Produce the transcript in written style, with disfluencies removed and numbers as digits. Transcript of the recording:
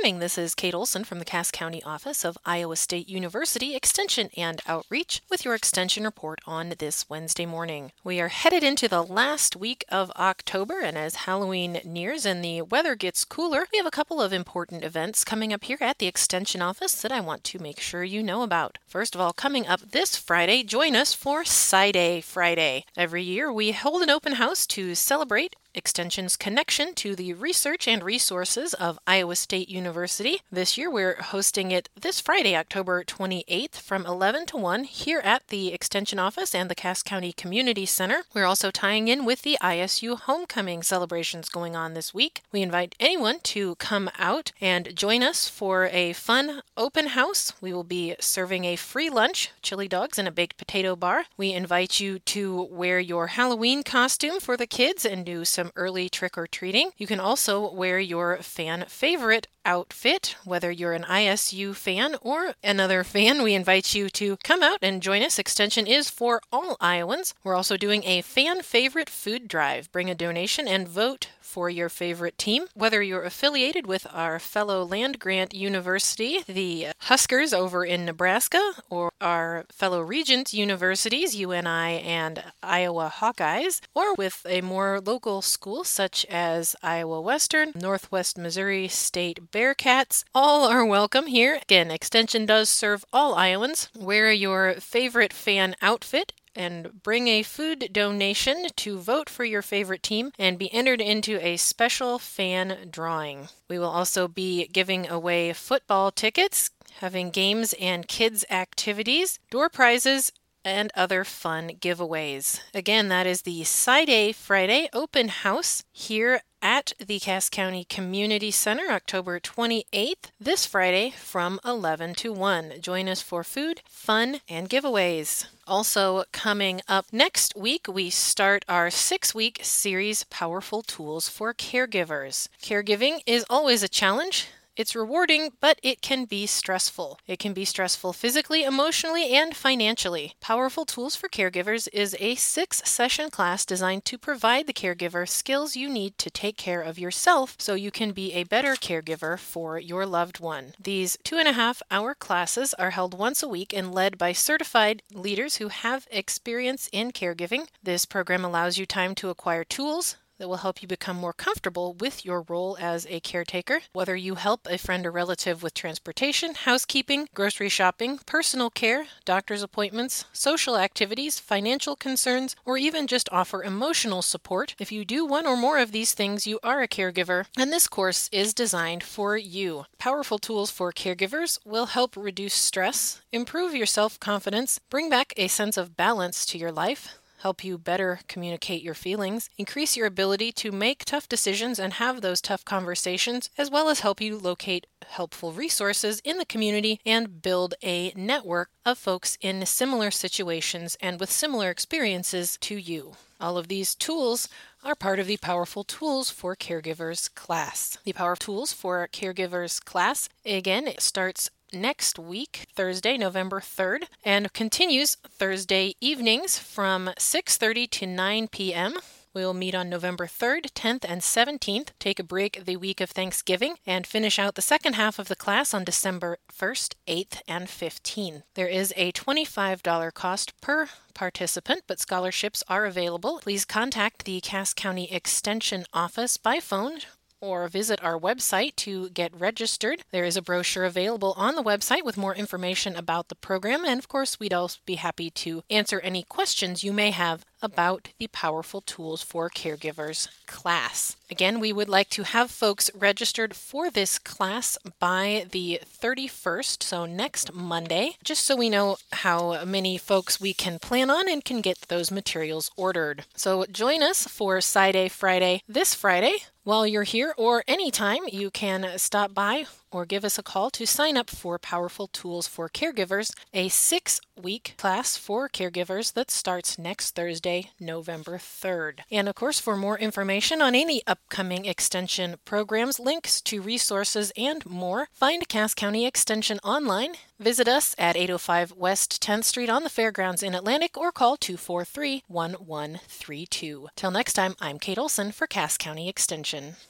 morning. This is Kate Olson from the Cass County office of Iowa State University Extension and Outreach with your Extension report on this Wednesday morning. We are headed into the last week of October, and as Halloween nears and the weather gets cooler, we have a couple of important events coming up here at the Extension office that I want to make sure you know about. First of all, coming up this Friday, join us for Sci-Day Friday. Every year we hold an open house to celebrate Extension's connection to the research and resources of Iowa State University. This year we're hosting it this Friday, October 28th from 11 to 1 here at the Extension office and the Cass County Community Center. We're also tying in with the ISU homecoming celebrations going on this week. We invite anyone to come out and join us for a fun open house. We will be serving a free lunch, chili dogs, and a baked potato bar. We invite you to wear your Halloween costume for the kids and do some early trick-or-treating. You can also wear your fan favorite outfit, whether you're an ISU fan or another fan. We invite you to come out and join us. Extension is for all Iowans. We're also doing a fan favorite food drive. Bring a donation and vote for your favorite team. Whether you're affiliated with our fellow land-grant university, the Huskers over in Nebraska, or our fellow Regents universities, UNI and Iowa Hawkeyes, or with a more local school such as Iowa Western, Northwest Missouri State Bearcats, all are welcome here. Again, Extension does serve all Iowans. Wear your favorite fan outfit and bring a food donation to vote for your favorite team and be entered into a special fan drawing. We will also be giving away football tickets, having games and kids activities, door prizes, and other fun giveaways. Again, that is the Sci-Day Friday open house here at the Cass County Community Center, October 28th, this Friday from 11 to 1. Join us for food, fun, and giveaways. Also coming up next week, we start our 6-week series, Powerful Tools for Caregivers. Caregiving is always a challenge. It's rewarding, but it can be stressful. It can be stressful physically, emotionally, and financially. Powerful Tools for Caregivers is a 6-session class designed to provide the caregiver skills you need to take care of yourself so you can be a better caregiver for your loved one. These 2.5-hour classes are held once a week and led by certified leaders who have experience in caregiving. This program allows you time to acquire tools that will help you become more comfortable with your role as a caretaker. Whether you help a friend or relative with transportation, housekeeping, grocery shopping, personal care, doctor's appointments, social activities, financial concerns, or even just offer emotional support, if you do one or more of these things, you are a caregiver, and this course is designed for you. Powerful Tools for Caregivers will help reduce stress, improve your self-confidence, bring back a sense of balance to your life, help you better communicate your feelings, increase your ability to make tough decisions and have those tough conversations, as well as help you locate helpful resources in the community and build a network of folks in similar situations and with similar experiences to you. All of these tools are part of the Powerful Tools for Caregivers class. The Powerful Tools for Caregivers class, again, it starts next week, Thursday, November 3rd, and continues Thursday evenings from 6:30 to 9 p.m. We will meet on November 3rd, 10th, and 17th, take a break the week of Thanksgiving, and finish out the second half of the class on December 1st, 8th, and 15th. There is a $25 cost per participant, but scholarships are available. Please contact the Cass County Extension office by phone or visit our website to get registered. There is a brochure available on the website with more information about the program, and of course, we'd also be happy to answer any questions you may have about the Powerful Tools for Caregivers class. Again, we would like to have folks registered for this class by the 31st, so next Monday, just so we know how many folks we can plan on and can get those materials ordered. So join us for Sci-Day Friday this Friday. While you're here or anytime, you can stop by or give us a call to sign up for Powerful Tools for Caregivers, a 6-week class for caregivers that starts next Thursday, November 3rd. And of course, for more information on any upcoming Extension programs, links to resources, and more, find Cass County Extension online. Visit us at 805 West 10th Street on the Fairgrounds in Atlantic or call 243-1132. Till next time, I'm Kate Olson for Cass County Extension.